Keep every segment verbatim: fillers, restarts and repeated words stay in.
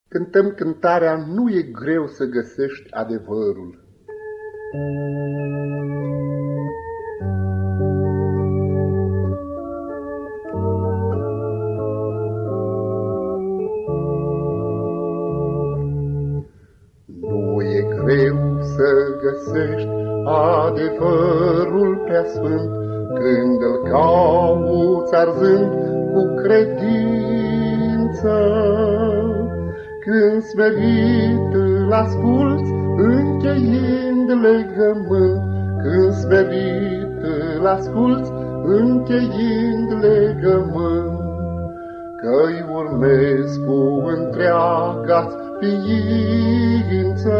Cântăm cântarea "Nu e greu să găsești adevărul". Nu e greu să găsești adevărul prea sfânt, când îl cauți arzând cu credință. Când smerit îl asculți, încheind legământ, când smerit îl asculți, încheind legământ, că-i urmezi cu întreaga-ți ființă.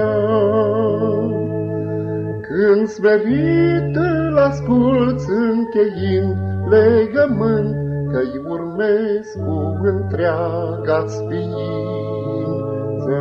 Când smerit îl asculți, încheind legământ, că-i urmezi cu întreaga-ți ființă.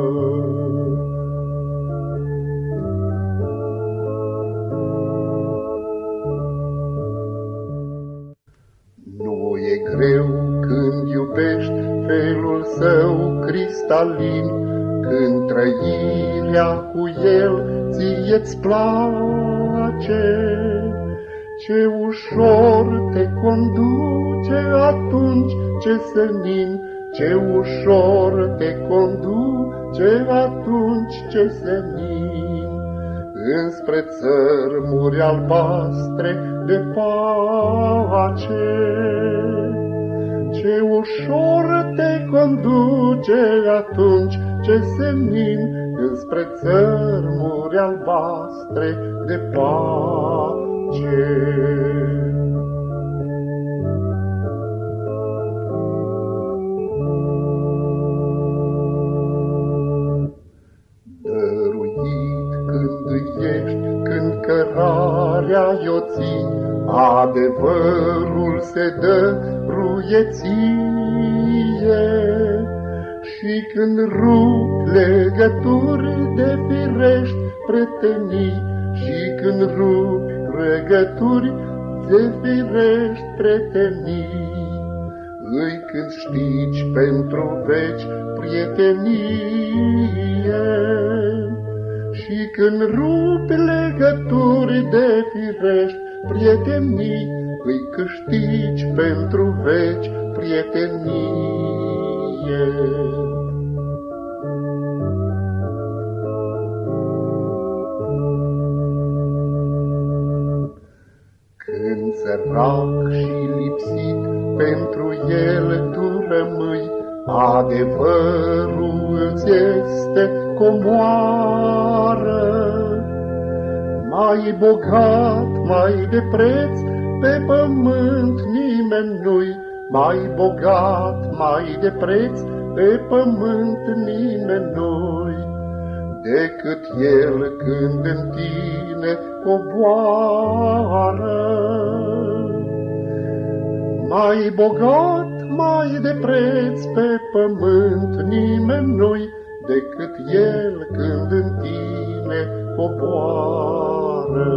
Nu e greu când iubești felul său cristalin, când trăirea cu el ție-ți place. Ce ușor te conduce atunci ce senin, ce ușor te conduce atunci ce senin, înspre țărmuri albastre de pace. Ce ușor te conduce atunci ce senin, înspre țărmuri albastre de pace. Dăruit când ești, când cărarea-i-o ții, adevărul se dăruie ție. Și când rup legături de firești pretenii, și când rup legături de firești pretenii, îi câștigi pentru veci prietenie. Și când rup legături de firești prietenii, îi câștigi pentru veci prietenie. Când sărac și lipsit pentru el tu rămâi, adevărul îți este comoară. Mai bogat, mai de preț pe pământ nimeni nu-i, mai bogat, mai de preț pe pământ nimeni nu-i, decât el când în tine coboară. Mai bogat, mai de preț pe pământ nimeni nu-i, decât el când în tine coboară.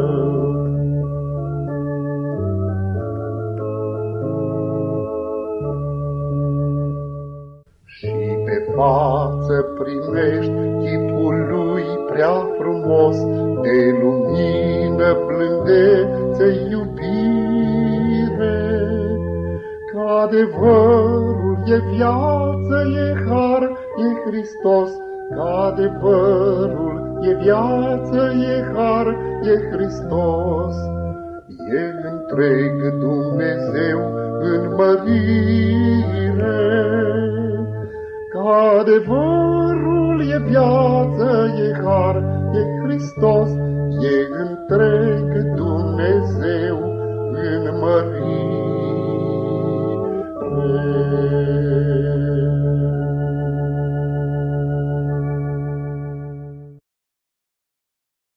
Și pe față primești chipul lui prea frumos, de lumină, blândețe, iubire. Că adevărul e viață, e har, e Hristos. Că adevărul e viață, e har, e Hristos. E întreg Dumnezeu în mărire. Că adevărul e viață, e har, e Hristos. E întreg Dumnezeu